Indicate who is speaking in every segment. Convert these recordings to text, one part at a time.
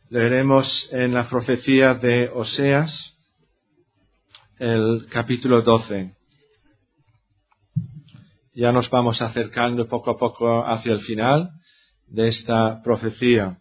Speaker 1: Leeremos en la profecía de Oseas, el capítulo 12. Ya nos vamos acercando poco a poco hacia el final de esta profecía.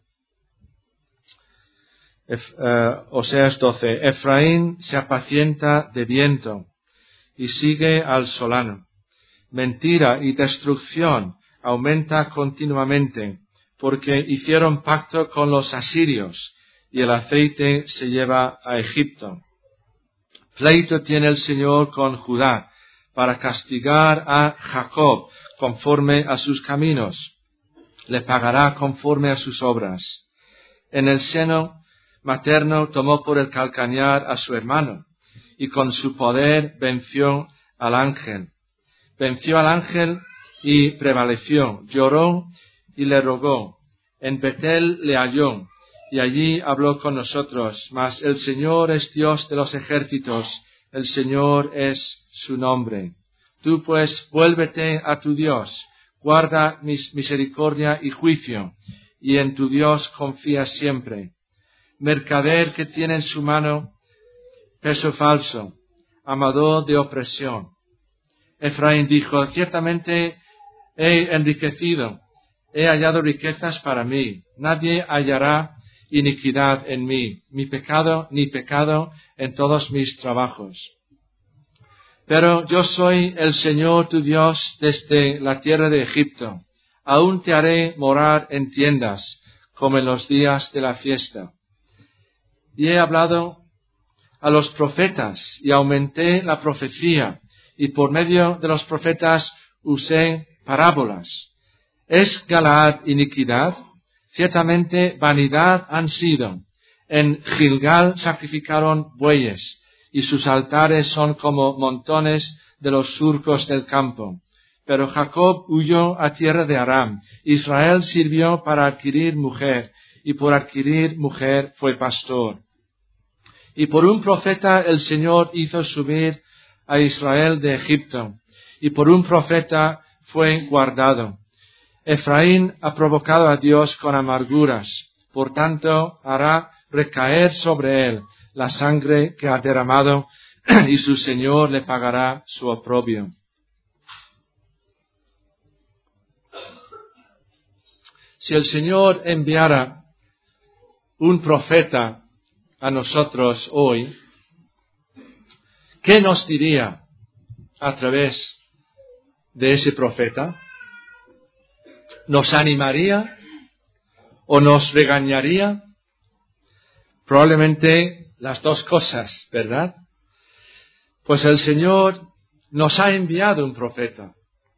Speaker 1: Oseas 12. Efraín se apacienta de viento y sigue al solano. Mentira y destrucción aumenta continuamente, porque hicieron pacto con los asirios, y el aceite se lleva a Egipto. Pleito tiene el Señor con Judá, para castigar a Jacob conforme a sus caminos. Le pagará conforme a sus obras. En el seno materno tomó por el calcañar a su hermano, y con su poder venció al ángel. Venció al ángel y prevaleció, lloró y le rogó. En Betel le halló, y allí habló con nosotros. Mas el Señor es Dios de los ejércitos, el Señor es su nombre. Tú pues vuélvete a tu Dios, guarda misericordia y juicio, y en tu Dios confía siempre. Mercader que tiene en su mano peso falso, amador de opresión. Efraín dijo, ciertamente he enriquecido, he hallado riquezas para mí, nadie hallará iniquidad en mí, ni pecado en todos mis trabajos. Pero yo soy el Señor tu Dios desde la tierra de Egipto, aún te haré morar en tiendas, como en los días de la fiesta. Y he hablado a los profetas, y aumenté la profecía, y por medio de los profetas usé parábolas. ¿Es Galaad iniquidad? Ciertamente vanidad han sido. En Gilgal sacrificaron bueyes, y sus altares son como montones de los surcos del campo. Pero Jacob huyó a tierra de Aram. Israel sirvió para adquirir mujer, y por adquirir mujer fue pastor. Y por un profeta el Señor hizo subir a Israel de Egipto, y por un profeta fue guardado. Efraín ha provocado a Dios con amarguras, por tanto hará recaer sobre él la sangre que ha derramado, y su Señor le pagará su oprobio. Si el Señor enviara un profeta a nosotros hoy, ¿qué nos diría a través de ese profeta? ¿Nos animaría o nos regañaría? Probablemente las dos cosas, ¿verdad? Pues el Señor nos ha enviado un profeta,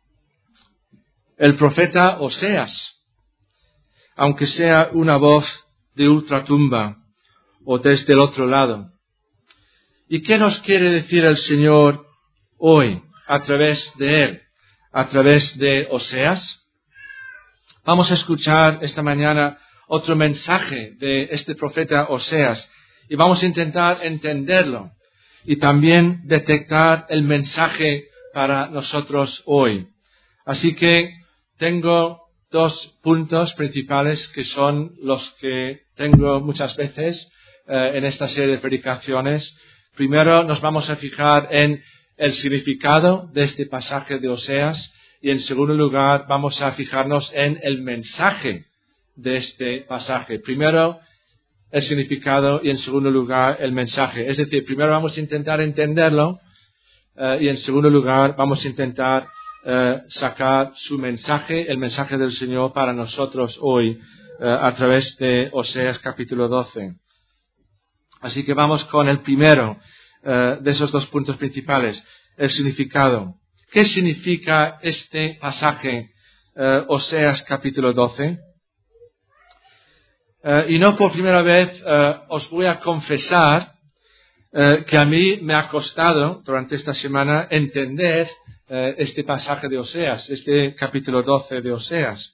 Speaker 1: el profeta Oseas, aunque sea una voz de ultratumba o desde el otro lado. ¿Y qué nos quiere decir el Señor hoy a través de él, a través de Oseas? Vamos a escuchar esta mañana otro mensaje de este profeta Oseas y vamos a intentar entenderlo y también detectar el mensaje para nosotros hoy. Así que tengo dos puntos principales que son los que tengo muchas veces en esta serie de predicaciones. Primero nos vamos a fijar en el significado de este pasaje de Oseas y en segundo lugar vamos a fijarnos en el mensaje de este pasaje. Primero el significado y en segundo lugar el mensaje. Es decir, primero vamos a intentar entenderlo y en segundo lugar vamos a intentar sacar su mensaje, el mensaje del Señor para nosotros hoy a través de Oseas capítulo 12. Así que vamos con el primero de esos dos puntos principales, el significado. ¿Qué significa este pasaje, Oseas capítulo 12? Y no por primera vez os voy a confesar que a mí me ha costado durante esta semana entender este pasaje de Oseas, este capítulo 12 de Oseas.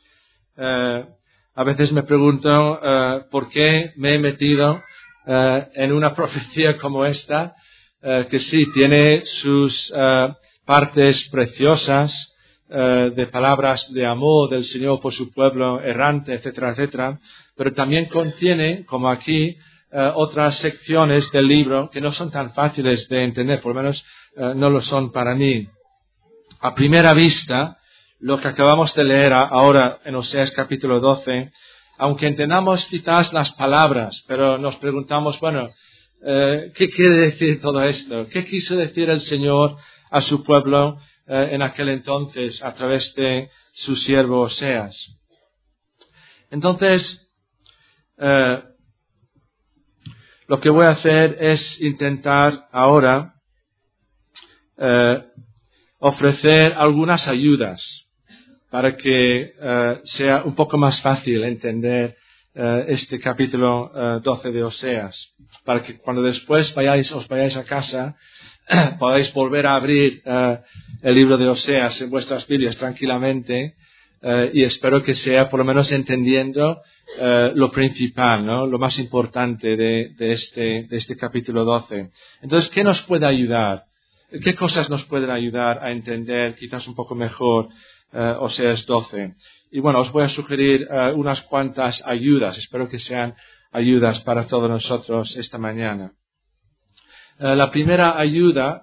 Speaker 1: A veces me pregunto por qué me he metido en una profecía como esta, que sí, tiene sus partes preciosas, de palabras de amor del Señor por su pueblo errante, etcétera, etcétera, pero también contiene, como aquí, otras secciones del libro que no son tan fáciles de entender, por lo menos no lo son para mí. A primera vista, lo que acabamos de leer ahora en Oseas capítulo 12, aunque entendamos quizás las palabras, pero nos preguntamos, bueno, ¿qué quiere decir todo esto? ¿Qué quiso decir el Señor a su pueblo en aquel entonces a través de su siervo Oseas? Entonces, lo que voy a hacer es intentar ahora ofrecer algunas ayudas para que sea un poco más fácil entender este capítulo 12 de Oseas, para que cuando después os vayáis a casa podáis volver a abrir el libro de Oseas en vuestras Biblias tranquilamente y espero que sea por lo menos entendiendo lo principal, ¿no? Lo más importante de este capítulo 12. Entonces, ¿qué nos puede ayudar? ¿Qué cosas nos pueden ayudar a entender quizás un poco mejor Oseas 12? Y bueno, os voy a sugerir unas cuantas ayudas. Espero que sean ayudas para todos nosotros esta mañana. La primera ayuda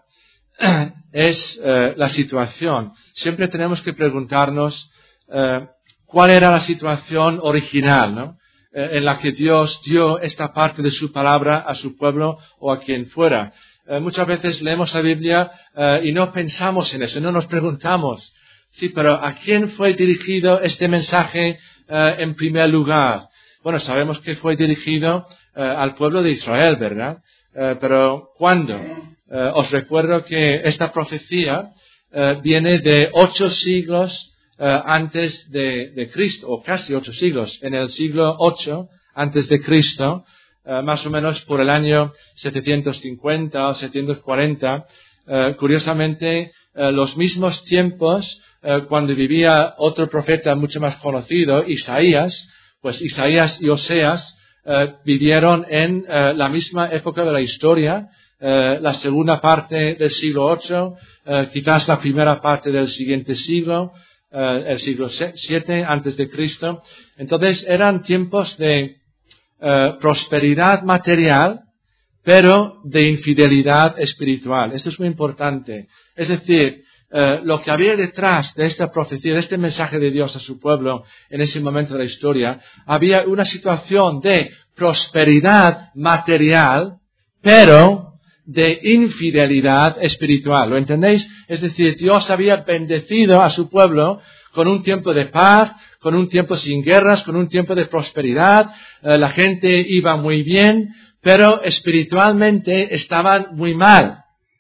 Speaker 1: es la situación. Siempre tenemos que preguntarnos cuál era la situación original, ¿no? En la que Dios dio esta parte de su palabra a su pueblo o a quien fuera. Muchas veces leemos la Biblia y no pensamos en eso, no nos preguntamos, sí, pero ¿a quién fue dirigido este mensaje en primer lugar? Bueno, sabemos que fue dirigido al pueblo de Israel, ¿verdad? Pero ¿cuándo? Os recuerdo que esta profecía viene de 8 siglos antes de Cristo, o casi 8 siglos, en el siglo 8 antes de Cristo, más o menos por el año 750 o 740, curiosamente los mismos tiempos cuando vivía otro profeta mucho más conocido, Isaías, pues Isaías y Oseas vivieron en la misma época de la historia, la segunda parte del siglo 8, quizás la primera parte del siguiente siglo, el siglo 7 antes de Cristo. Entonces eran tiempos de prosperidad material, pero de infidelidad espiritual. Esto es muy importante. Es decir, lo que había detrás de esta profecía, de este mensaje de Dios a su pueblo en ese momento de la historia, había una situación de prosperidad material, pero de infidelidad espiritual. ¿Lo entendéis? Es decir, Dios había bendecido a su pueblo con un tiempo de paz, con un tiempo sin guerras, con un tiempo de prosperidad. La gente iba muy bien, pero espiritualmente estaban muy mal.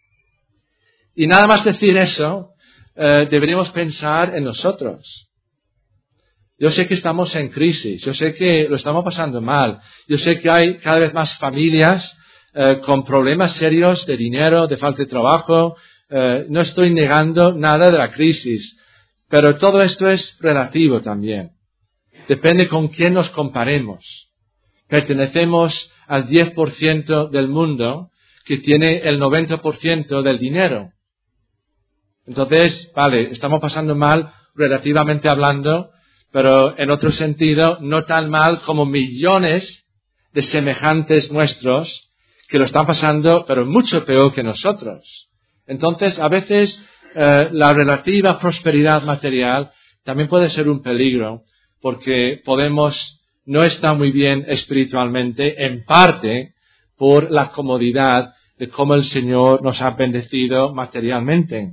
Speaker 1: Y nada más decir eso, deberíamos pensar en nosotros. Yo sé que estamos en crisis, yo sé que lo estamos pasando mal, yo sé que hay cada vez más familias con problemas serios de dinero, de falta de trabajo. No estoy negando nada de la crisis, pero todo esto es relativo también. Depende con quién nos comparemos. Pertenecemos al 10% del mundo que tiene el 90% del dinero. Entonces, vale, estamos pasando mal relativamente hablando, pero en otro sentido no tan mal como millones de semejantes nuestros que lo están pasando, pero mucho peor que nosotros. Entonces, a veces la relativa prosperidad material también puede ser un peligro, porque podemos no estar muy bien espiritualmente, en parte por la comodidad de cómo el Señor nos ha bendecido materialmente.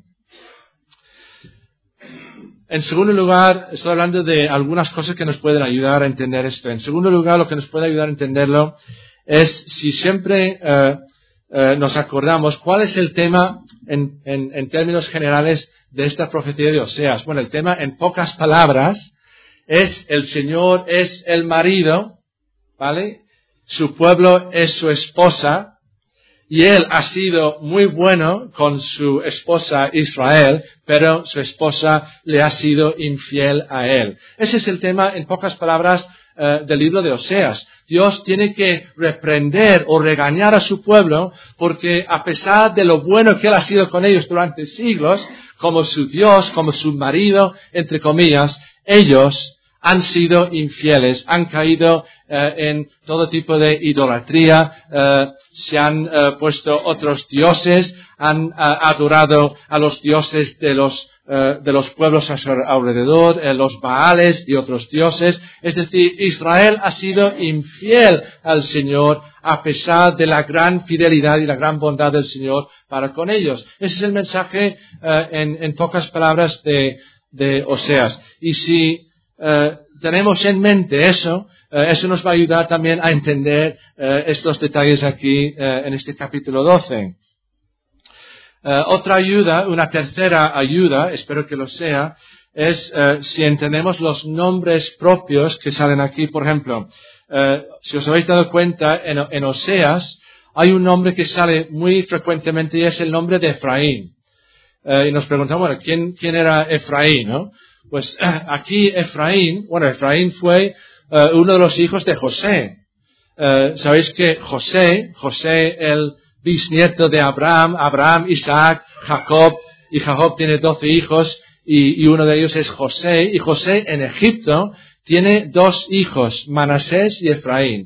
Speaker 1: En segundo lugar, estoy hablando de algunas cosas que nos pueden ayudar a entender esto. En segundo lugar, lo que nos puede ayudar a entenderlo es si siempre nos acordamos cuál es el tema en términos generales de esta profecía de Oseas. Bueno, el tema en pocas palabras es el Señor es el marido, ¿vale? Su pueblo es su esposa. Y él ha sido muy bueno con su esposa Israel, pero su esposa le ha sido infiel a él. Ese es el tema, en pocas palabras, del libro de Oseas. Dios tiene que reprender o regañar a su pueblo porque a pesar de lo bueno que él ha sido con ellos durante siglos, como su Dios, como su marido, entre comillas, ellos han sido infieles, han caído en todo tipo de idolatría, se han puesto otros dioses, han adorado a los dioses de los pueblos a su alrededor, los Baales y otros dioses. Es decir, Israel ha sido infiel al Señor a pesar de la gran fidelidad y la gran bondad del Señor para con ellos. Ese es el mensaje en pocas palabras de Oseas. Y si tenemos en mente eso nos va a ayudar también a entender estos detalles aquí en este capítulo 12. Otra ayuda, una tercera ayuda, espero que lo sea, es si entendemos los nombres propios que salen aquí. Por ejemplo, si os habéis dado cuenta, en Oseas hay un nombre que sale muy frecuentemente y es el nombre de Efraín. Y nos preguntamos, bueno, ¿quién era Efraín, no? Pues aquí Efraín fue uno de los hijos de José. Sabéis que José, el bisnieto de Abraham, Isaac, Jacob, y Jacob tiene 12 hijos y uno de ellos es José, y José en Egipto tiene 2 hijos, Manasés y Efraín.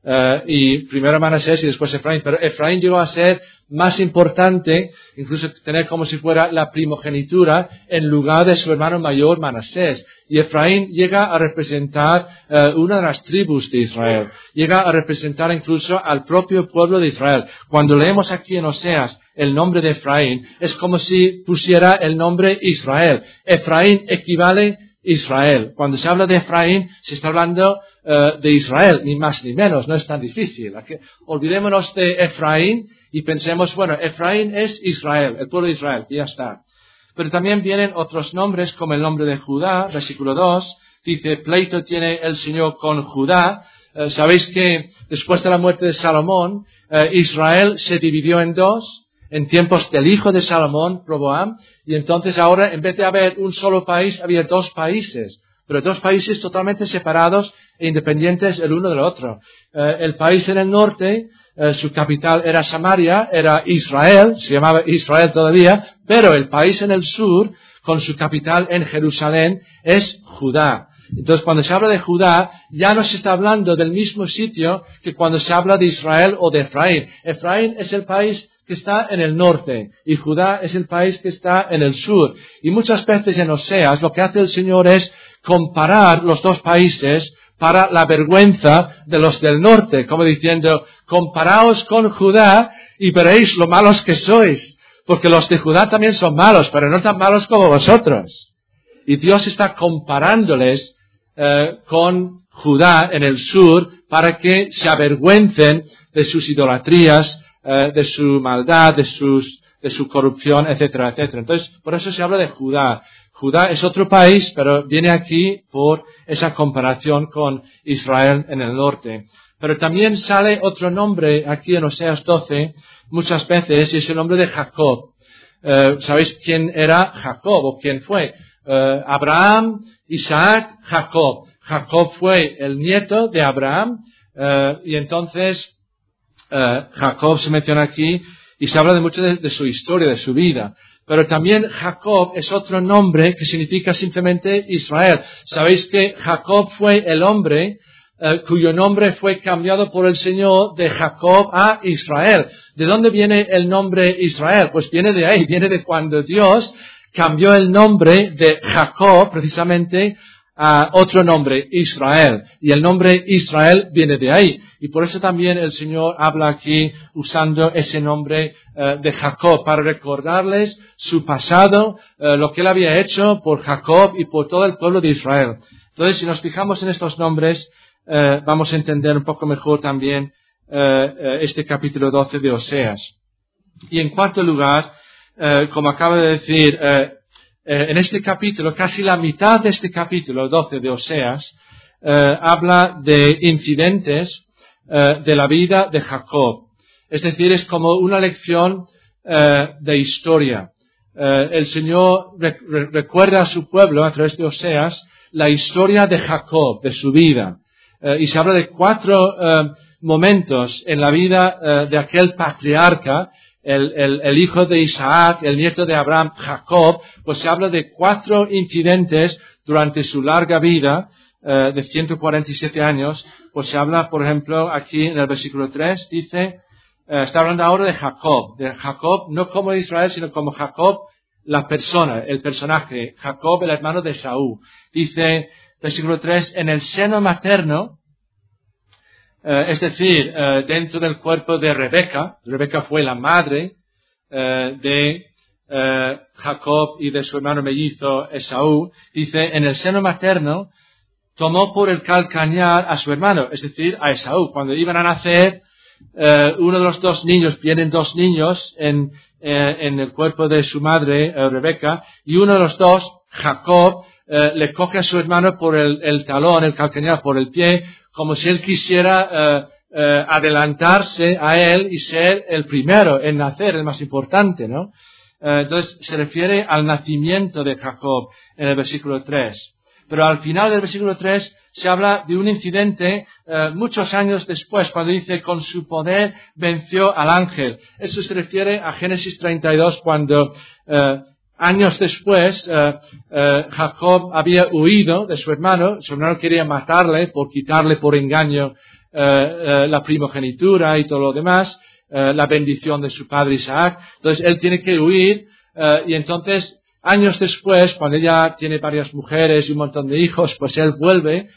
Speaker 1: Y primero Manasés y después Efraín, pero Efraín llegó a ser más importante, incluso tener como si fuera la primogenitura en lugar de su hermano mayor Manasés. Y Efraín llega a representar una de las tribus de Israel, llega a representar incluso al propio pueblo de Israel. Cuando leemos aquí en Oseas el nombre de Efraín, es como si pusiera el nombre Israel. Efraín equivale Israel. Cuando se habla de Efraín, se está hablando de Israel, ni más ni menos, no es tan difícil. Olvidémonos de Efraín y pensemos, bueno, Efraín es Israel, el pueblo de Israel, y ya está. Pero también vienen otros nombres, como el nombre de Judá, versículo 2, dice, pleito tiene el Señor con Judá. Sabéis que después de la muerte de Salomón, Israel se dividió en 2, en tiempos del hijo de Salomón, Roboam, y entonces ahora, en vez de haber un solo país, había 2 países, pero 2 países totalmente separados e independientes el uno del otro. El país en el norte, su capital era Samaria, era Israel, se llamaba Israel todavía, pero el país en el sur, con su capital en Jerusalén, es Judá. Entonces, cuando se habla de Judá, ya no se está hablando del mismo sitio que cuando se habla de Israel o de Efraín. Efraín es el país que está en el norte y Judá es el país que está en el sur. Y muchas veces en Oseas lo que hace el Señor es comparar los 2 países para la vergüenza de los del norte, como diciendo, comparaos con Judá y veréis lo malos que sois, porque los de Judá también son malos, pero no tan malos como vosotros. Y Dios está comparándoles con Judá en el sur para que se avergüencen de sus idolatrías, de su maldad, de su corrupción, etcétera, etcétera. Entonces, por eso se habla de Judá. Judá es otro país, pero viene aquí por esa comparación con Israel en el norte. Pero también sale otro nombre aquí en Oseas 12, muchas veces, y es el nombre de Jacob. ¿Sabéis quién era Jacob o quién fue? Abraham, Isaac, Jacob. Jacob fue el nieto de Abraham, y entonces Jacob se menciona aquí y se habla de mucho de su historia, de su vida. Pero también Jacob es otro nombre que significa simplemente Israel. Sabéis que Jacob fue el hombre cuyo nombre fue cambiado por el Señor de Jacob a Israel. ¿De dónde viene el nombre Israel? Pues viene de ahí, viene de cuando Dios cambió el nombre de Jacob precisamente a otro nombre, Israel. Y el nombre Israel viene de ahí. Y por eso también el Señor habla aquí usando ese nombre de Jacob para recordarles su pasado, lo que él había hecho por Jacob y por todo el pueblo de Israel. Entonces, si nos fijamos en estos nombres, vamos a entender un poco mejor también este capítulo 12 de Oseas. Y en cuarto lugar, como acaba de decir, en este capítulo, casi la mitad de este capítulo 12 de Oseas, habla de incidentes de la vida de Jacob. Es decir, es como una lección de historia. El Señor recuerda a su pueblo a través de Oseas la historia de Jacob, de su vida. Y se habla de 4 momentos en la vida de aquel patriarca, el hijo de Isaac, el nieto de Abraham, Jacob. Pues se habla de 4 incidentes durante su larga vida de 147 años, pues se habla, por ejemplo, aquí en el versículo 3, dice, está hablando ahora de Jacob no como Israel, sino como Jacob, la persona, el personaje, Jacob, el hermano de Esaú. Dice, versículo 3, en el seno materno, es decir, dentro del cuerpo de Rebeca fue la madre de Jacob y de su hermano mellizo Esaú, dice, en el seno materno tomó por el calcañar a su hermano, es decir, a Esaú. Cuando iban a nacer, uno de los dos niños, vienen dos niños en el cuerpo de su madre, Rebeca, y uno de los dos, Jacob, le coge a su hermano por el talón, el calcañar, por el pie, como si él quisiera adelantarse a él y ser el primero en nacer, el más importante, ¿no? Entonces se refiere al nacimiento de Jacob en el versículo 3. Pero al final del versículo 3 se habla de un incidente muchos años después, cuando dice, con su poder venció al ángel. Eso se refiere a Génesis 32, cuando años después Jacob había huido de su hermano quería matarle por quitarle por engaño la primogenitura y todo lo demás, la bendición de su padre Isaac. Entonces él tiene que huir y entonces años después, cuando ella tiene varias mujeres y un montón de hijos, pues él vuelve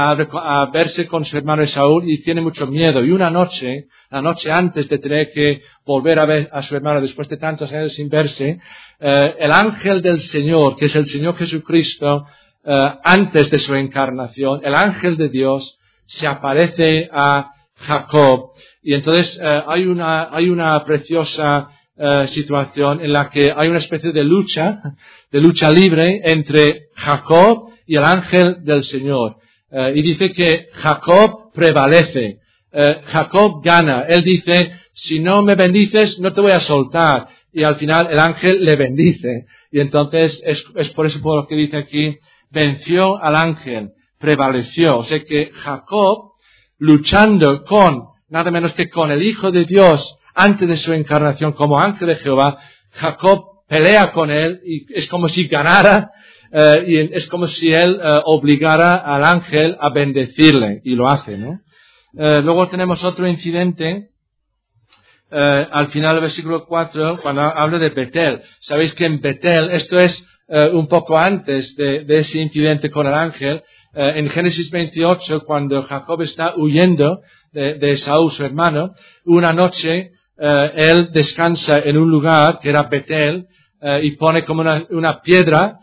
Speaker 1: a verse con su hermano Esaú y tiene mucho miedo. Y una noche, la noche antes de tener que volver a ver a su hermano después de tantos años sin verse, el ángel del Señor, que es el Señor Jesucristo, antes de su encarnación, el ángel de Dios se aparece a Jacob. Y entonces hay una preciosa situación en la que hay una especie de lucha libre entre Jacob y el ángel del Señor. Y dice que Jacob prevalece, Jacob gana. Él dice, si no me bendices, no te voy a soltar. Y al final el ángel le bendice. Y entonces es por eso por lo que dice aquí, venció al ángel, prevaleció. O sea que Jacob, luchando con, nada menos que con el Hijo de Dios, antes de su encarnación como ángel de Jehová, Jacob pelea con él y es como si ganara, y es como si él obligara al ángel a bendecirle, y lo hace, ¿no? Luego tenemos otro incidente, al final del versículo 4, cuando habla de Betel. Sabéis que en Betel, esto es un poco antes de ese incidente con el ángel, en Génesis 28, cuando Jacob está huyendo de Esaú, su hermano, una noche él descansa en un lugar que era Betel, y pone como una piedra,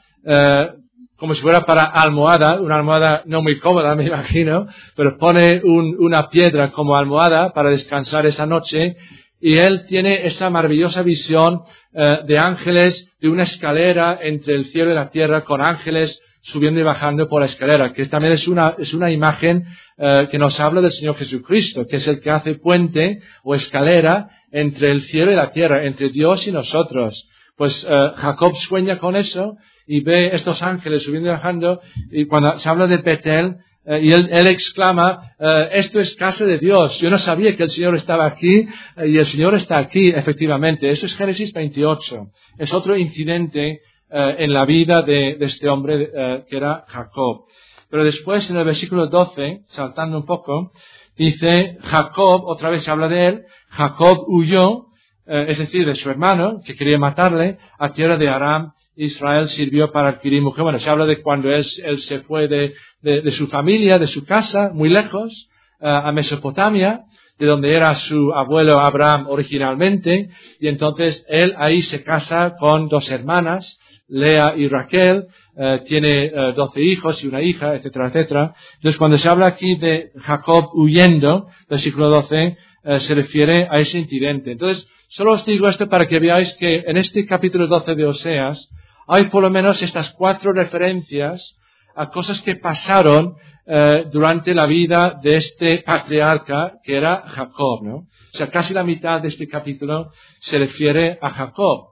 Speaker 1: como si fuera para almohada, una almohada no muy cómoda, me imagino, pero pone una piedra como almohada para descansar esa noche, y él tiene esa maravillosa visión de ángeles, de una escalera entre el cielo y la tierra, con ángeles subiendo y bajando por la escalera, que también es una imagen que nos habla del Señor Jesucristo, que es el que hace puente o escalera entre el cielo y la tierra, entre Dios y nosotros. Pues Jacob sueña con eso y ve estos ángeles subiendo y bajando, y cuando se habla de Betel, y él exclama, esto es casa de Dios. Yo no sabía que el Señor estaba aquí, y el Señor está aquí, efectivamente. Eso es Génesis 28. Es otro incidente en la vida de este hombre que era Jacob. Pero después, en el versículo 12, saltando un poco, dice Jacob, otra vez se habla de él, Jacob huyó, es decir, de su hermano, que quería matarle, a tierra de Aram. Israel sirvió para adquirir mujer. Bueno, se habla de cuando él se fue de su familia, de su casa, muy lejos, a Mesopotamia, de donde era su abuelo Abraham originalmente, y entonces él ahí se casa con dos hermanas, Lea y Raquel, tiene 12 hijos y una hija, etcétera, etcétera. Entonces, cuando se habla aquí de Jacob huyendo, versículo 12, se refiere a ese incidente. Entonces, solo os digo esto para que veáis que en este capítulo 12 de Oseas hay por lo menos estas 4 referencias a cosas que pasaron durante la vida de este patriarca que era Jacob, ¿no? O sea, casi la mitad de este capítulo se refiere a Jacob.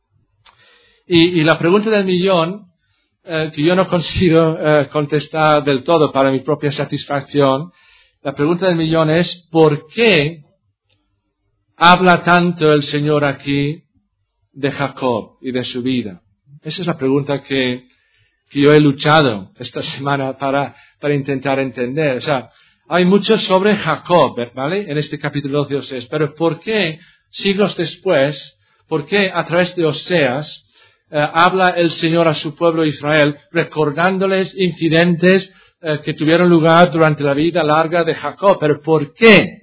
Speaker 1: Y la pregunta del millón, que yo no consigo contestar del todo para mi propia satisfacción, la pregunta del millón es, ¿por qué habla tanto el Señor aquí de Jacob y de su vida? Esa es la pregunta que que yo he luchado esta semana para intentar entender. O sea, hay mucho sobre Jacob, ¿vale? En este capítulo 12 de Oseas. Pero ¿por qué, siglos después, por qué a través de Oseas habla el Señor a su pueblo Israel, recordándoles incidentes que tuvieron lugar durante la vida larga de Jacob? ¿Pero por qué?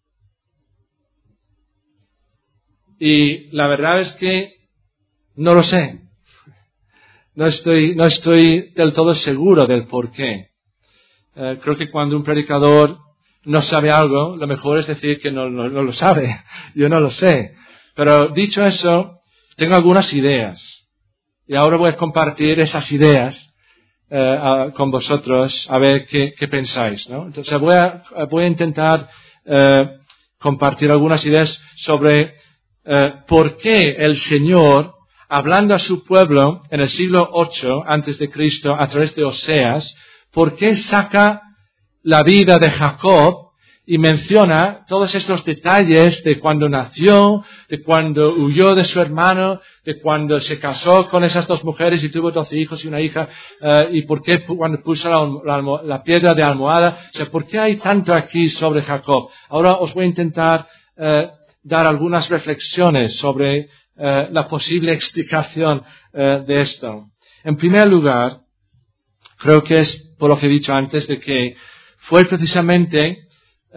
Speaker 1: Y la verdad es que no lo sé. No estoy del todo seguro del por qué. Creo que cuando un predicador no sabe algo, lo mejor es decir que no lo sabe. Yo no lo sé. Pero dicho eso, tengo algunas ideas. Y ahora voy a compartir esas ideas con vosotros a ver qué pensáis, ¿no? Entonces voy a intentar compartir algunas ideas sobre por qué el Señor, hablando a su pueblo en el siglo 8 antes de Cristo a través de Oseas, por qué saca la vida de Jacob y menciona todos estos detalles de cuando nació, de cuando huyó de su hermano, de cuando se casó con esas dos mujeres y tuvo 12 hijos y una hija, y por qué cuando puso la piedra de almohada. O sea, ¿por qué hay tanto aquí sobre Jacob? Ahora os voy a intentar dar algunas reflexiones sobre la posible explicación de esto. En primer lugar, creo que es por lo que he dicho antes, de que fue precisamente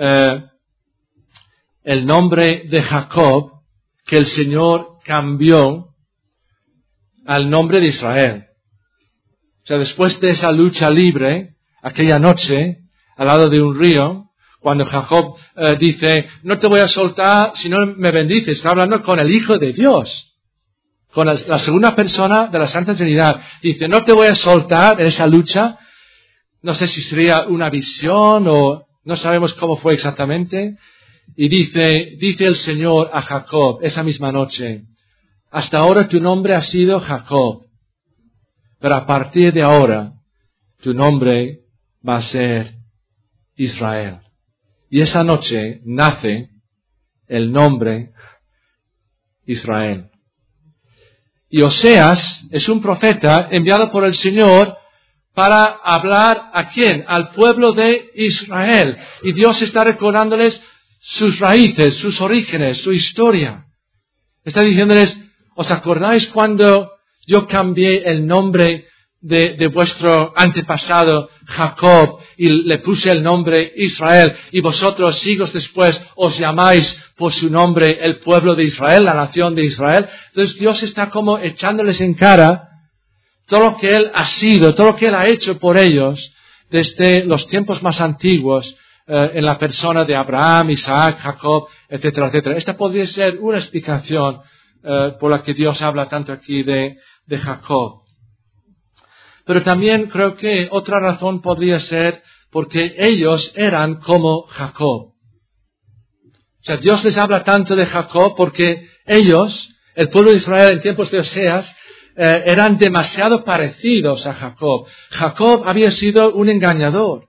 Speaker 1: el nombre de Jacob que el Señor cambió al nombre de Israel. O sea, después de esa lucha libre, aquella noche, al lado de un río, cuando Jacob dice, no te voy a soltar si no me bendices, está hablando con el Hijo de Dios, con la segunda persona de la Santa Trinidad. Dice, no te voy a soltar en esa lucha. No sé si sería una visión o no sabemos cómo fue exactamente. Y dice el Señor a Jacob esa misma noche, hasta ahora tu nombre ha sido Jacob, pero a partir de ahora tu nombre va a ser Israel. Y esa noche nace el nombre Israel. Y Oseas es un profeta enviado por el Señor para hablar ¿a quién? Al pueblo de Israel. Y Dios está recordándoles sus raíces, sus orígenes, su historia. Está diciéndoles, ¿os acordáis cuando yo cambié el nombre de vuestro antepasado Jacob y le puse el nombre Israel, y vosotros siglos después os llamáis por su nombre el pueblo de Israel, la nación de Israel? Entonces Dios está como echándoles en cara todo lo que Él ha sido, todo lo que Él ha hecho por ellos desde los tiempos más antiguos, en la persona de Abraham, Isaac, Jacob, etcétera, etcétera. Esta podría ser una explicación por la que Dios habla tanto aquí de Jacob. Pero también creo que otra razón podría ser porque ellos eran como Jacob. O sea, Dios les habla tanto de Jacob porque ellos, el pueblo de Israel en tiempos de Oseas, eran demasiado parecidos a Jacob. Jacob había sido un engañador.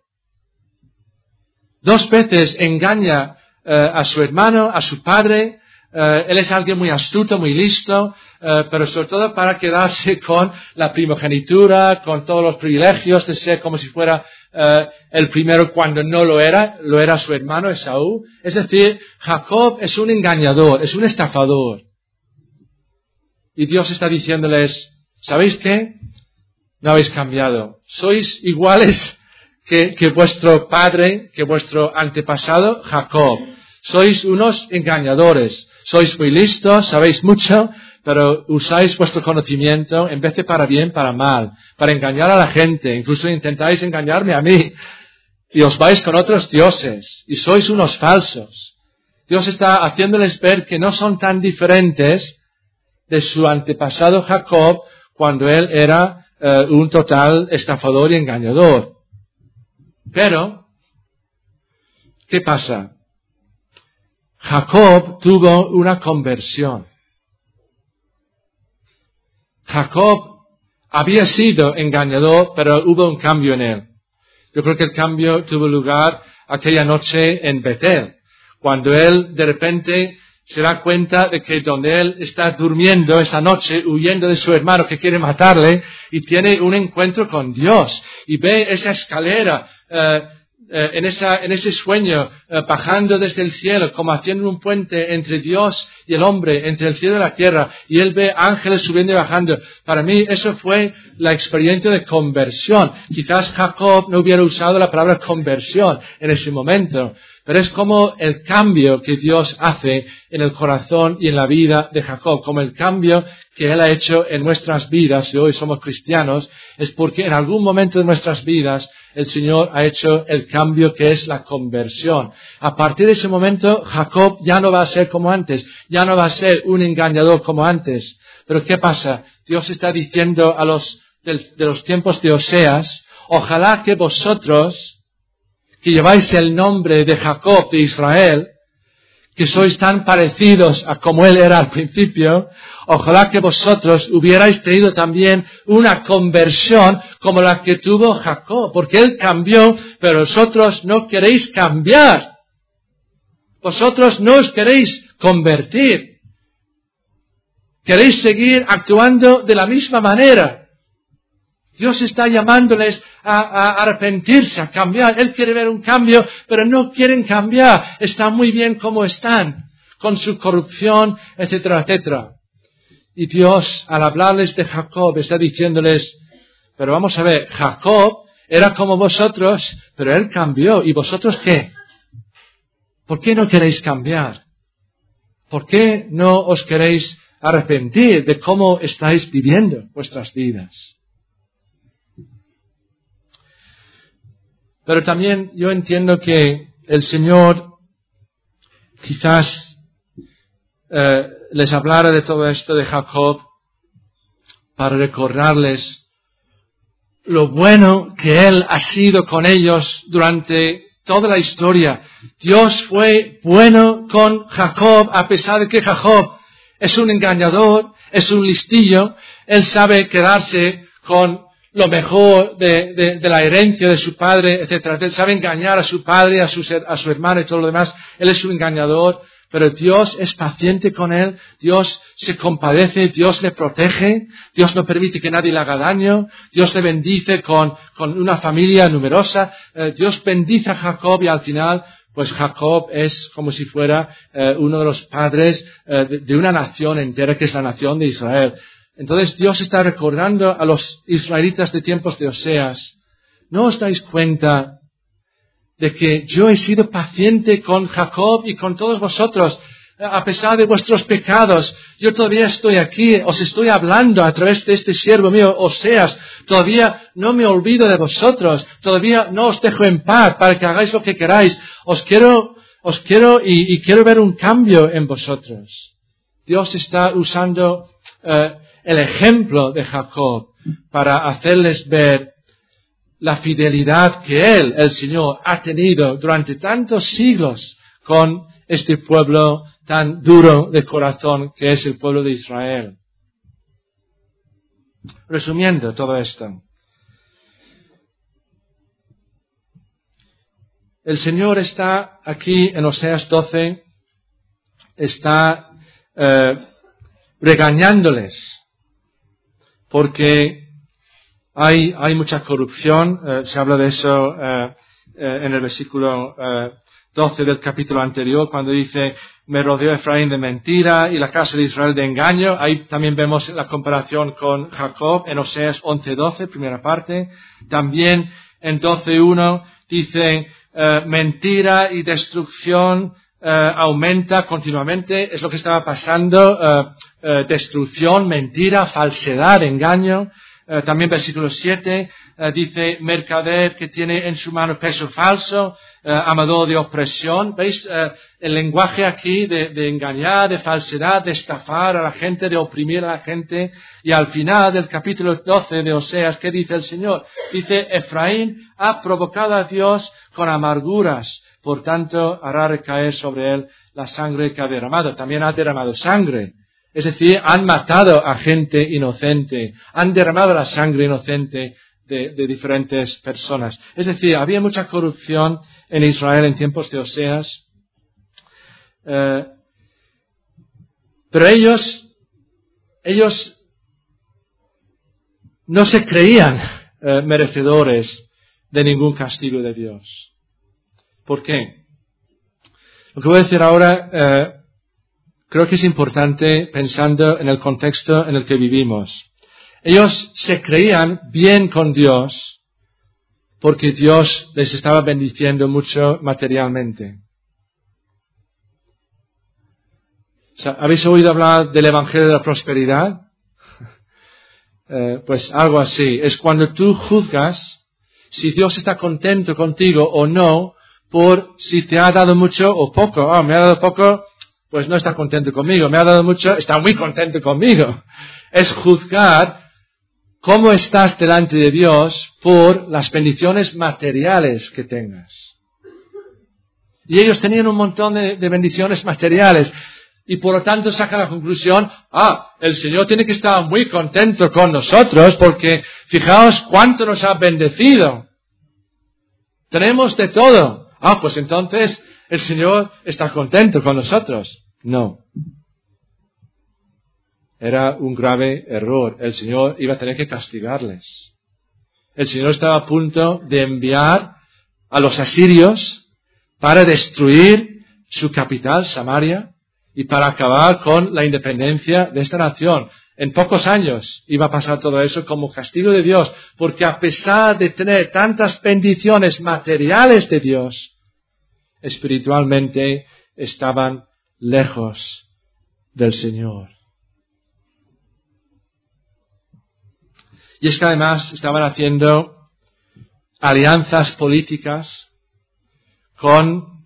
Speaker 1: 2 veces engaña a su hermano, a su padre. Él es alguien muy astuto, muy listo, pero sobre todo para quedarse con la primogenitura, con todos los privilegios de ser como si fuera el primero cuando no lo era su hermano Esaú. Es decir, Jacob es un engañador, es un estafador. Y Dios está diciéndoles, ¿sabéis qué? No habéis cambiado. Sois iguales que vuestro padre, que vuestro antepasado Jacob. Sois unos engañadores. Sois muy listos, sabéis mucho, pero usáis vuestro conocimiento en vez de para bien, para mal, para engañar a la gente. Incluso intentáis engañarme a mí. Y os vais con otros dioses. Y sois unos falsos. Dios está haciéndoles ver que no son tan diferentes de su antepasado Jacob cuando él era un total estafador y engañador. Pero, ¿qué pasa? Jacob tuvo una conversión. Jacob había sido engañador, pero hubo un cambio en él. Yo creo que el cambio tuvo lugar aquella noche en Betel, cuando él de repente se da cuenta de que donde él está durmiendo esa noche, huyendo de su hermano que quiere matarle, y tiene un encuentro con Dios, y ve esa escalera, en ese sueño, bajando desde el cielo, como haciendo un puente entre Dios y el hombre, entre el cielo y la tierra, y él ve ángeles subiendo y bajando. Para mí eso fue la experiencia de conversión. Quizás Jacob no hubiera usado la palabra conversión en ese momento, pero es como el cambio que Dios hace en el corazón y en la vida de Jacob, como el cambio que Él ha hecho en nuestras vidas, si hoy somos cristianos, es porque en algún momento de nuestras vidas el Señor ha hecho el cambio que es la conversión. A partir de ese momento, Jacob ya no va a ser como antes, ya no va a ser un engañador como antes. Pero ¿qué pasa? Dios está diciendo de los tiempos de Oseas, ojalá que vosotros, que lleváis el nombre de Jacob, de Israel, que sois tan parecidos a como él era al principio, ojalá que vosotros hubierais tenido también una conversión como la que tuvo Jacob, porque él cambió, pero vosotros no queréis cambiar. Vosotros no os queréis convertir. Queréis seguir actuando de la misma manera. Dios está llamándoles a arrepentirse, a cambiar. Él quiere ver un cambio, pero no quieren cambiar. Están muy bien como están, con su corrupción, etcétera, etcétera. Y Dios, al hablarles de Jacob, está diciéndoles, pero vamos a ver, Jacob era como vosotros, pero él cambió. ¿Y vosotros qué? ¿Por qué no queréis cambiar? ¿Por qué no os queréis arrepentir de cómo estáis viviendo vuestras vidas? Pero también yo entiendo que el Señor quizás les hablara de todo esto de Jacob para recordarles lo bueno que Él ha sido con ellos durante toda la historia. Dios fue bueno con Jacob a pesar de que Jacob es un engañador, es un listillo. Él sabe quedarse con lo mejor de la herencia de su padre, etcétera. Él sabe engañar a su padre, a su hermano y todo lo demás. Él es un engañador, pero Dios es paciente con él. Dios se compadece, Dios le protege. Dios no permite que nadie le haga daño. Dios le bendice con una familia numerosa. Dios bendice a Jacob y al final, pues Jacob es como si fuera uno de los padres de una nación entera que es la nación de Israel. Entonces Dios está recordando a los israelitas de tiempos de Oseas, ¿no os dais cuenta de que yo he sido paciente con Jacob y con todos vosotros? A pesar de vuestros pecados, yo todavía estoy aquí, os estoy hablando a través de este siervo mío, Oseas, todavía no me olvido de vosotros, todavía no os dejo en paz para que hagáis lo que queráis, os quiero y quiero ver un cambio en vosotros. Dios está usando el ejemplo de Jacob para hacerles ver la fidelidad que Él, el Señor, ha tenido durante tantos siglos con este pueblo tan duro de corazón que es el pueblo de Israel. Resumiendo todo esto, el Señor está aquí en Oseas 12, está regañándoles porque hay mucha corrupción. Se habla de eso en el versículo 12 del capítulo anterior, cuando dice, me rodeó Efraín de mentira y la casa de Israel de engaño. Ahí también vemos la comparación con Jacob en Oseas 11:12, primera parte. También en 12:1 dice, mentira y destrucción aumenta continuamente. Es lo que estaba pasando, destrucción, mentira, falsedad, engaño. También versículo 7 dice, mercader que tiene en su mano peso falso, amador de opresión. ¿Veis el lenguaje aquí de engañar, de falsedad, de estafar a la gente, de oprimir a la gente? Y al final del capítulo 12 de Oseas, ¿qué dice el Señor? Dice, Efraín ha provocado a Dios con amarguras, por tanto hará recaer sobre él la sangre que ha derramado. También ha derramado sangre. Es decir, han matado a gente inocente, han derramado la sangre inocente de diferentes personas. Es decir, había mucha corrupción en Israel en tiempos de Oseas. Pero ellos no se creían merecedores de ningún castigo de Dios. ¿Por qué? Lo que voy a decir ahora creo que es importante pensando en el contexto en el que vivimos. Ellos se creían bien con Dios porque Dios les estaba bendiciendo mucho materialmente. ¿Habéis oído hablar del Evangelio de la Prosperidad? Pues algo así. Es cuando tú juzgas si Dios está contento contigo o no por si te ha dado mucho o poco. Me ha dado poco, pues no está contento conmigo. Me ha dado mucho, está muy contento conmigo. Es juzgar cómo estás delante de Dios por las bendiciones materiales que tengas. Y ellos tenían un montón de bendiciones materiales. Y por lo tanto sacan la conclusión, el Señor tiene que estar muy contento con nosotros porque fijaos cuánto nos ha bendecido. Tenemos de todo. Pues entonces el Señor está contento con nosotros. No. Era un grave error. El Señor iba a tener que castigarles. El Señor estaba a punto de enviar a los asirios para destruir su capital, Samaria, y para acabar con la independencia de esta nación. En pocos años iba a pasar todo eso como castigo de Dios, porque a pesar de tener tantas bendiciones materiales de Dios, espiritualmente estaban lejos del Señor. Y es que además estaban haciendo alianzas políticas con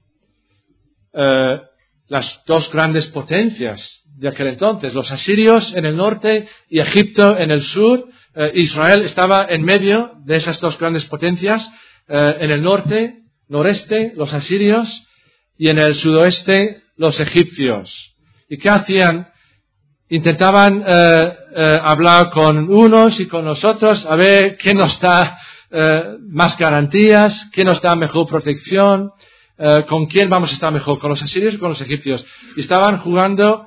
Speaker 1: las dos grandes potencias de aquel entonces, los asirios en el norte y Egipto en el sur. Israel estaba en medio de esas dos grandes potencias, en el noreste, los asirios, y en el sudoeste, los egipcios. ¿Y qué hacían? Intentaban hablar con unos y con los otros, a ver qué nos da más garantías, qué nos da mejor protección, con quién vamos a estar mejor, con los asirios o con los egipcios. Y estaban jugando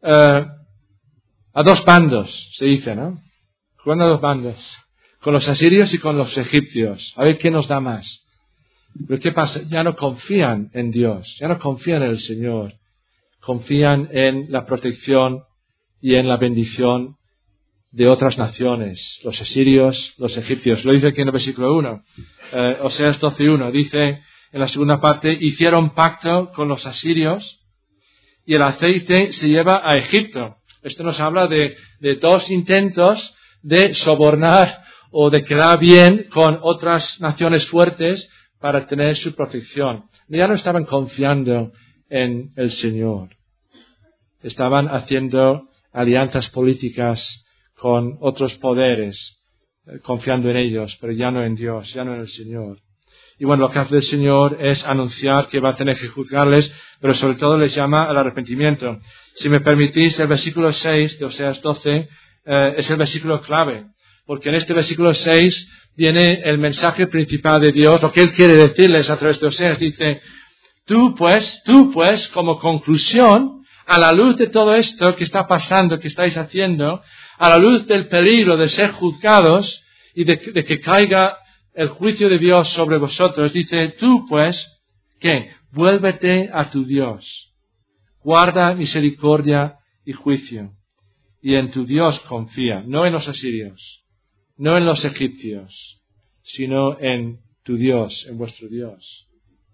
Speaker 1: a dos bandos, se dice, ¿no? Jugando a dos bandos, con los asirios y con los egipcios, a ver qué nos da más. Pero ¿qué pasa? Ya no confían en Dios, ya no confían en el Señor, confían en la protección y en la bendición de otras naciones, los asirios, los egipcios. Lo dice aquí en el versículo 1, Oseas 12:1, dice en la segunda parte, hicieron pacto con los asirios y el aceite se lleva a Egipto. Esto nos habla de dos intentos de sobornar o de quedar bien con otras naciones fuertes para tener su protección. Ya no estaban confiando en el Señor. Estaban haciendo alianzas políticas con otros poderes, confiando en ellos, pero ya no en Dios, ya no en el Señor. Y bueno, lo que hace el Señor es anunciar que va a tener que juzgarles, pero sobre todo les llama al arrepentimiento. Si me permitís, el versículo 6 de Oseas 12 es el versículo clave, porque en este versículo 6 viene el mensaje principal de Dios, lo que Él quiere decirles a través de Oseas. Dice, tú pues, como conclusión, a la luz de todo esto que está pasando, que estáis haciendo, a la luz del peligro de ser juzgados y de que caiga el juicio de Dios sobre vosotros, dice, tú pues, ¿qué? Vuélvete a tu Dios, guarda misericordia y juicio, y en tu Dios confía, no en los asirios, no en los egipcios, sino en tu Dios, en vuestro Dios.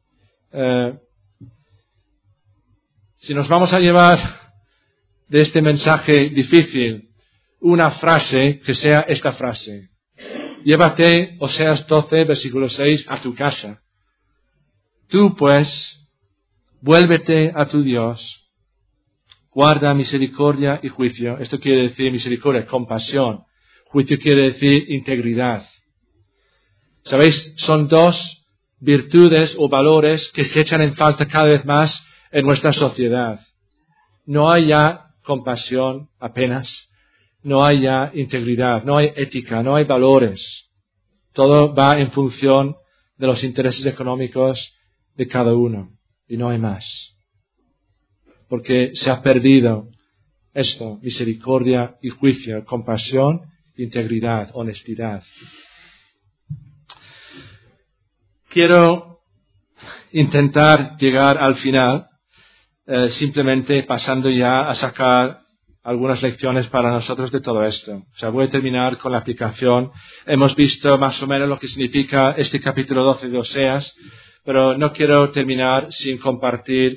Speaker 1: Si nos vamos a llevar de este mensaje difícil una frase, que sea esta frase. Llévate, Oseas 12, versículo 6, a tu casa. Tú, pues, vuélvete a tu Dios, guarda misericordia y juicio. Esto quiere decir misericordia, compasión. Juicio quiere decir integridad. ¿Sabéis? Son dos virtudes o valores que se echan en falta cada vez más en nuestra sociedad. No hay ya compasión apenas. No hay ya integridad, no hay ética, no hay valores. Todo va en función de los intereses económicos de cada uno y no hay más. Porque se ha perdido esto, misericordia y juicio, compasión, integridad, honestidad. Quiero intentar llegar al final, simplemente pasando ya a sacar algunas lecciones para nosotros de todo esto. O sea, voy a terminar con la aplicación. Hemos visto más o menos lo que significa este capítulo 12 de Oseas, pero no quiero terminar sin compartir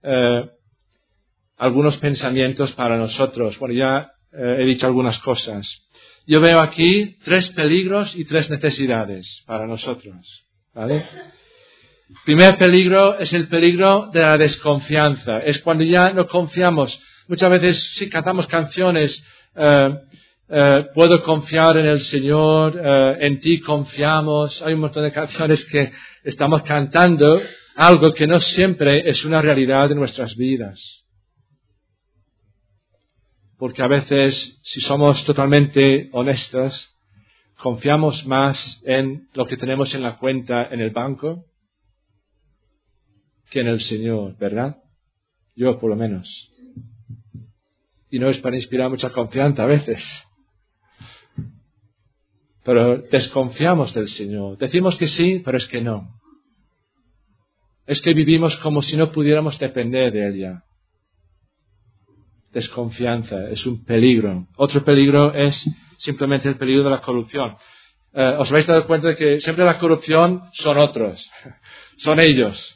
Speaker 1: algunos pensamientos para nosotros. Bueno, ya he dicho algunas cosas. Yo veo aquí 3 peligros y 3 necesidades para nosotros, ¿vale? Primer peligro es el peligro de la desconfianza. Es cuando ya no confiamos. Muchas veces sí cantamos canciones, puedo confiar en el Señor, en ti confiamos. Hay un montón de canciones que estamos cantando, algo que no siempre es una realidad de nuestras vidas. Porque a veces, si somos totalmente honestos, confiamos más en lo que tenemos en la cuenta en el banco que en el Señor, ¿verdad? Yo por lo menos. Y no es para inspirar mucha confianza a veces. Pero desconfiamos del Señor. Decimos que sí, pero es que no. Es que vivimos como si no pudiéramos depender de Él ya. Desconfianza es un peligro. Otro peligro es simplemente el peligro de la corrupción. ¿Os habéis dado cuenta de que siempre la corrupción son otros? Son ellos.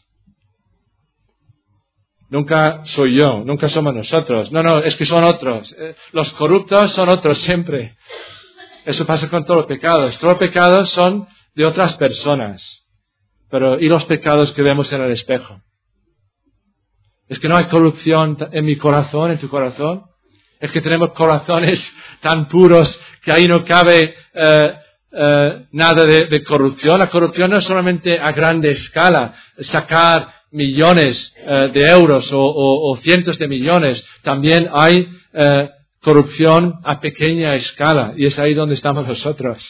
Speaker 1: Nunca soy yo, nunca somos nosotros. No, es que son otros. Los corruptos son otros siempre. Eso pasa con todos los pecados. Todos los pecados son de otras personas. Pero, ¿y los pecados que vemos en el espejo? ¿Es que no hay corrupción en mi corazón, en tu corazón? ¿Es que tenemos corazones tan puros que ahí no cabe nada de corrupción? La corrupción no es solamente a grande escala, sacar millones de euros o cientos de millones. También hay corrupción a pequeña escala, y es ahí donde estamos nosotros.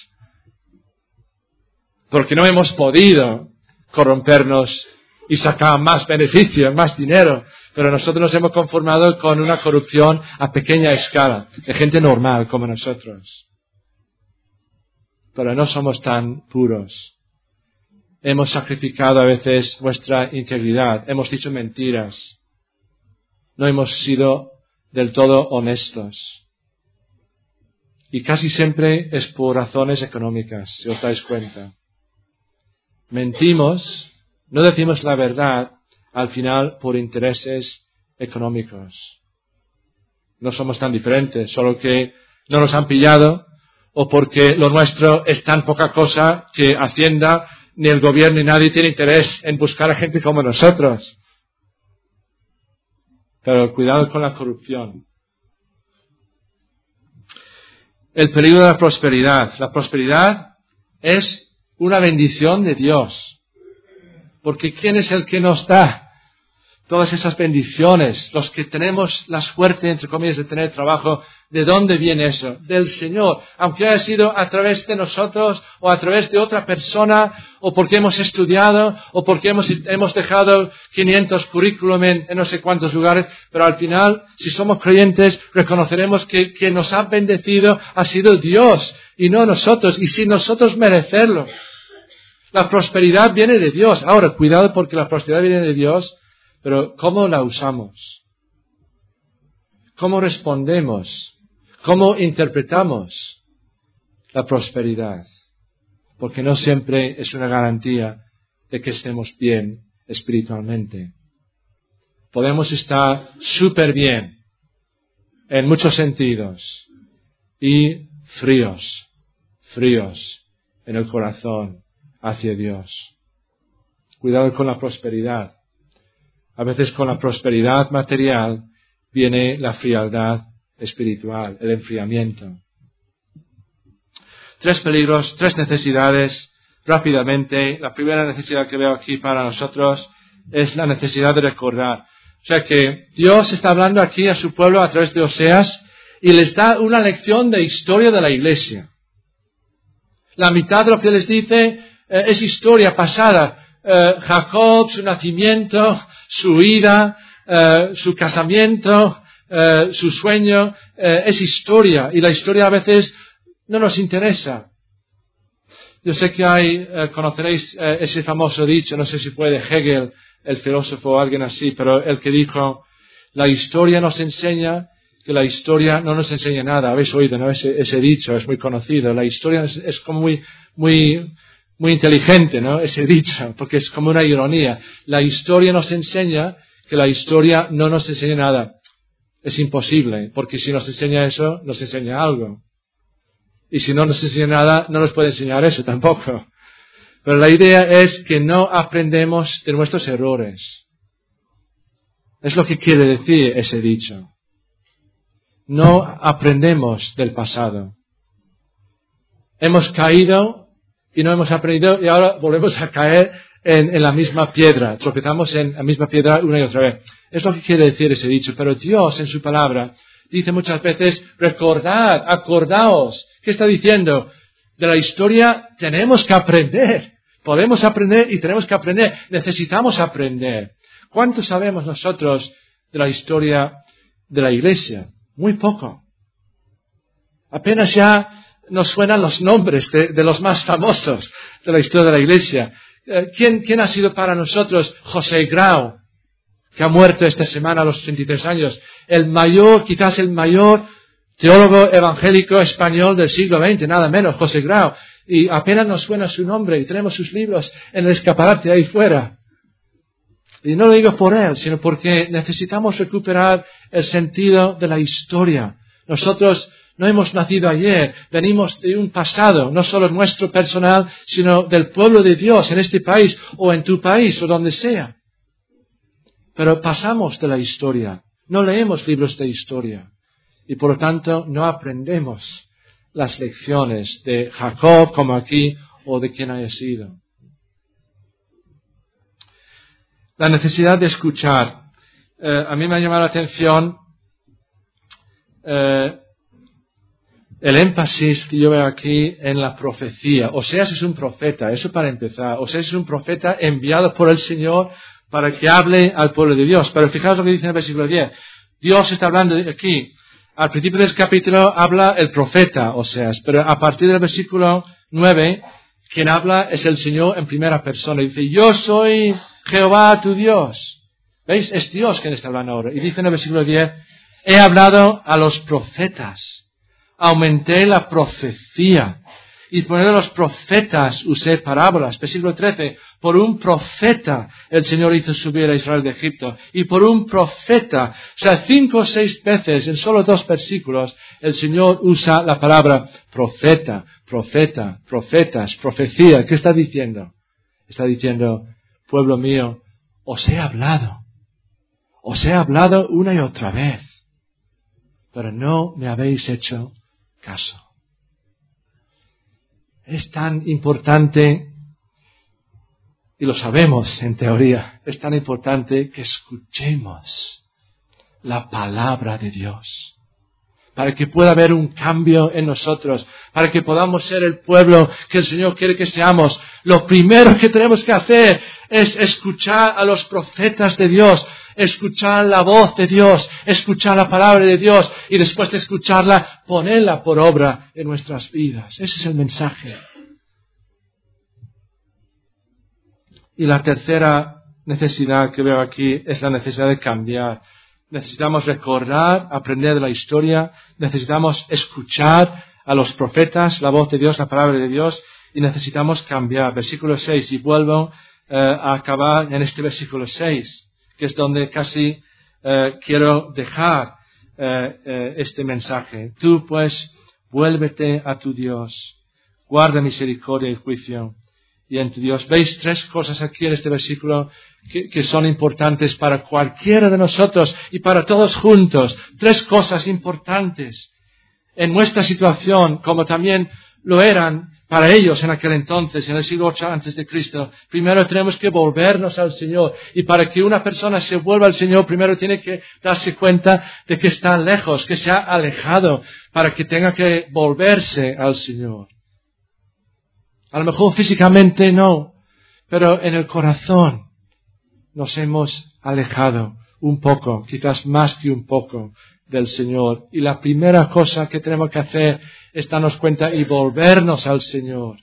Speaker 1: Porque no hemos podido corrompernos y sacar más beneficio, más dinero, pero nosotros nos hemos conformado con una corrupción a pequeña escala, de gente normal como nosotros. Pero no somos tan puros. Hemos sacrificado a veces nuestra integridad, hemos dicho mentiras, no hemos sido del todo honestos. Y casi siempre es por razones económicas, si os dais cuenta. Mentimos, no decimos la verdad, al final por intereses económicos. No somos tan diferentes, solo que no nos han pillado, o porque lo nuestro es tan poca cosa que Hacienda, ni el gobierno, ni nadie tiene interés en buscar a gente como nosotros. Pero cuidado con la corrupción. El peligro de la prosperidad. La prosperidad es una bendición de Dios. Porque ¿quién es el que nos da todas esas bendiciones? Los que tenemos la suerte, entre comillas, de tener trabajo. ¿De dónde viene eso? Del Señor. Aunque haya sido a través de nosotros o a través de otra persona, o porque hemos estudiado, o porque hemos dejado 500 currículum en no sé cuántos lugares, pero al final, si somos creyentes, reconoceremos que quien nos ha bendecido ha sido Dios y no nosotros, y sin nosotros merecerlo. La prosperidad viene de Dios. Ahora, cuidado, porque la prosperidad viene de Dios, pero ¿cómo la usamos? ¿Cómo respondemos? ¿Cómo interpretamos la prosperidad? Porque no siempre es una garantía de que estemos bien espiritualmente. Podemos estar súper bien en muchos sentidos y fríos en el corazón hacia Dios. Cuidado con la prosperidad. A veces con la prosperidad material viene la frialdad espiritual, el enfriamiento. 3 peligros, 3 necesidades. Rápidamente, la primera necesidad que veo aquí para nosotros es la necesidad de recordar. O sea que Dios está hablando aquí a su pueblo a través de Oseas y les da una lección de historia de la iglesia. La mitad de lo que les dice es historia pasada. Jacob, su nacimiento, su ida, su casamiento, su sueño, es historia, y la historia a veces no nos interesa. Yo sé que conoceréis ese famoso dicho, no sé si fue de Hegel, el filósofo o alguien así, pero el que dijo, la historia nos enseña que la historia no nos enseña nada. Habéis oído, ¿no? Ese dicho es muy conocido. La historia es como muy inteligente, ¿no? Ese dicho, porque es como una ironía. La historia nos enseña que la historia no nos enseña nada. Es imposible, porque si nos enseña eso, nos enseña algo. Y si no nos enseña nada, no nos puede enseñar eso tampoco. Pero la idea es que no aprendemos de nuestros errores. Es lo que quiere decir ese dicho. No aprendemos del pasado. Hemos caído y no hemos aprendido y ahora volvemos a caer en la misma piedra. Tropezamos en la misma piedra una y otra vez. Es lo que quiere decir ese dicho. Pero Dios en su palabra dice muchas veces, recordad, acordaos. ¿Qué está diciendo? De la historia tenemos que aprender. Podemos aprender y tenemos que aprender. Necesitamos aprender. ¿Cuánto sabemos nosotros de la historia de la Iglesia? Muy poco. Apenas ya nos suenan los nombres de los más famosos de la historia de la Iglesia. ¿Quién ha sido para nosotros José Grau, que ha muerto esta semana a los 83 años? Quizás el mayor teólogo evangélico español del siglo XX, nada menos, José Grau. Y apenas nos suena su nombre y tenemos sus libros en el escaparate ahí fuera. Y no lo digo por él, sino porque necesitamos recuperar el sentido de la historia. Nosotros no hemos nacido ayer, venimos de un pasado, no solo nuestro personal, sino del pueblo de Dios en este país o en tu país o donde sea. Pero pasamos de la historia, no leemos libros de historia y por lo tanto no aprendemos las lecciones de Jacob como aquí o de quien haya sido. La necesidad de escuchar. A mí me ha llamado la atención el énfasis que yo veo aquí en la profecía. Oseas es un profeta, eso para empezar. Oseas es un profeta enviado por el Señor para que hable al pueblo de Dios. Pero fijaos lo que dice en el versículo 10. Dios está hablando aquí. Al principio del capítulo habla el profeta Oseas, pero a partir del versículo 9, quien habla es el Señor en primera persona. Dice, yo soy Jehová tu Dios. ¿Veis? Es Dios quien está hablando ahora. Y dice en el versículo 10, he hablado a los profetas, aumenté la profecía, y por medio de los profetas usé parábolas. Versículo 13, por un profeta el Señor hizo subir a Israel de Egipto. Y por un profeta, o sea, 5 o 6 veces en solo 2 versículos, el Señor usa la palabra profeta, profeta, profetas, profecía. ¿Qué está diciendo? Está diciendo, pueblo mío, os he hablado una y otra vez, pero no me habéis hecho caso. Es tan importante, y lo sabemos en teoría, es tan importante que escuchemos la palabra de Dios, para que pueda haber un cambio en nosotros, para que podamos ser el pueblo que el Señor quiere que seamos. Lo primero que tenemos que hacer es escuchar a los profetas de Dios, escuchar la voz de Dios, escuchar la palabra de Dios y después de escucharla, ponerla por obra en nuestras vidas. Ese es el mensaje. Y la tercera necesidad que veo aquí es la necesidad de cambiar. Necesitamos recordar, aprender de la historia, necesitamos escuchar a los profetas, la voz de Dios, la palabra de Dios, y necesitamos cambiar. Versículo 6, y vuelvo a acabar en este versículo 6, que es donde casi quiero dejar este mensaje. Tú pues, vuélvete a tu Dios, guarda misericordia y juicio, y en tu Dios. ¿Veis 3 cosas aquí en este versículo que son importantes para cualquiera de nosotros y para todos juntos? 3 cosas importantes en nuestra situación, como también lo eran para ellos en aquel entonces, en el siglo 8 antes de Cristo. Primero tenemos que volvernos al Señor. Y para que una persona se vuelva al Señor, primero tiene que darse cuenta de que está lejos, que se ha alejado, para que tenga que volverse al Señor. A lo mejor físicamente no, pero en el corazón nos hemos alejado un poco, quizás más que un poco, del Señor. Y la primera cosa que tenemos que hacer es darnos cuenta y volvernos al Señor.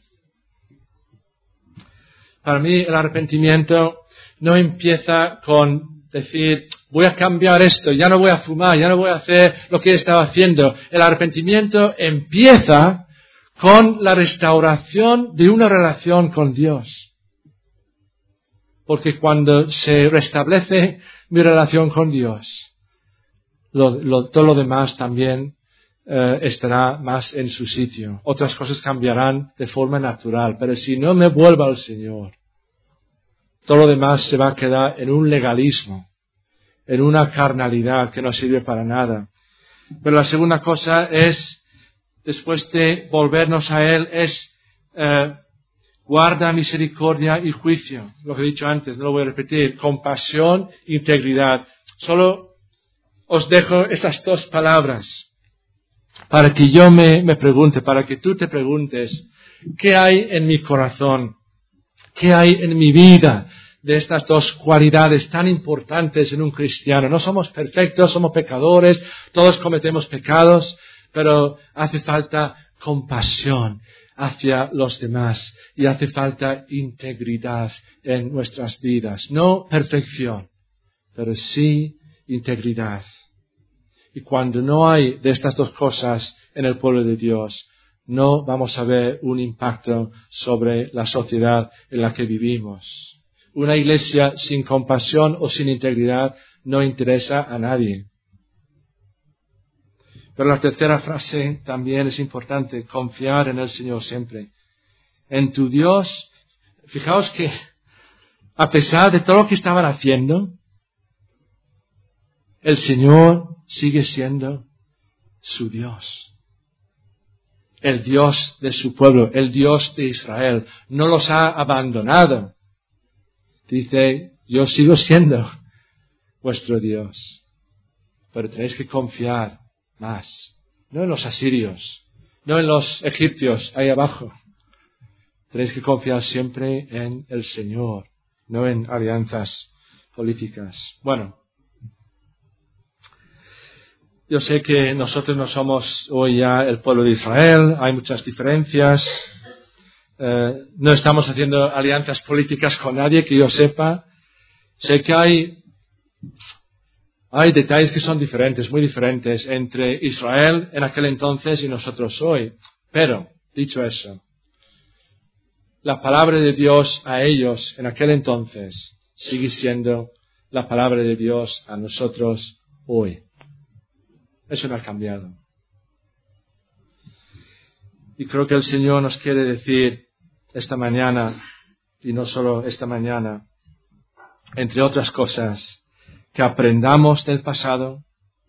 Speaker 1: Para mí el arrepentimiento no empieza con decir, voy a cambiar esto, ya no voy a fumar, ya no voy a hacer lo que estaba haciendo. El arrepentimiento empieza con la restauración de una relación con Dios. Porque cuando se restablece mi relación con Dios, todo lo demás también estará más en su sitio. Otras cosas cambiarán de forma natural, pero si no me vuelvo al Señor, todo lo demás se va a quedar en un legalismo, en una carnalidad que no sirve para nada. Pero la segunda cosa es, después de volvernos a Él, es guarda, misericordia y juicio. Lo que he dicho antes, no lo voy a repetir. Compasión, integridad. Solo os dejo esas dos palabras para que yo me pregunte, para que tú te preguntes, ¿qué hay en mi corazón? ¿Qué hay en mi vida de estas dos cualidades tan importantes en un cristiano? No somos perfectos, somos pecadores, todos cometemos pecados, pero hace falta compasión hacia los demás y hace falta integridad en nuestras vidas. No perfección, pero sí integridad. Y cuando no hay de estas dos cosas en el pueblo de Dios, no vamos a ver un impacto sobre la sociedad en la que vivimos. Una iglesia sin compasión o sin integridad no interesa a nadie. Pero la tercera frase también es importante, confiar en el Señor siempre. En tu Dios, fijaos que a pesar de todo lo que estaban haciendo, el Señor sigue siendo su Dios. El Dios de su pueblo, el Dios de Israel. No los ha abandonado. Dice, yo sigo siendo vuestro Dios. Pero tenéis que confiar más. No en los asirios, no en los egipcios ahí abajo. Tenéis que confiar siempre en el Señor, no en alianzas políticas. Bueno, yo sé que nosotros no somos hoy ya el pueblo de Israel, hay muchas diferencias. No estamos haciendo alianzas políticas con nadie que yo sepa. Sé que hay detalles que son diferentes, muy diferentes, entre Israel en aquel entonces y nosotros hoy. Pero, dicho eso, la palabra de Dios a ellos en aquel entonces sigue siendo la palabra de Dios a nosotros hoy. Eso no ha cambiado. Y creo que el Señor nos quiere decir esta mañana, y no solo esta mañana, entre otras cosas, que aprendamos del pasado,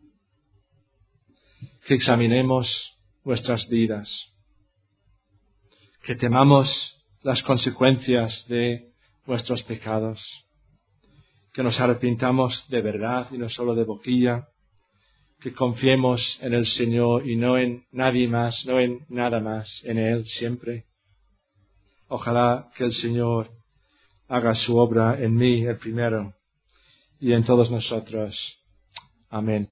Speaker 1: que examinemos nuestras vidas, que temamos las consecuencias de nuestros pecados, que nos arrepintamos de verdad y no solo de boquilla, que confiemos en el Señor y no en nadie más, no en nada más, en Él siempre. Ojalá que el Señor haga su obra en mí, el primero, y en todos nosotros. Amén.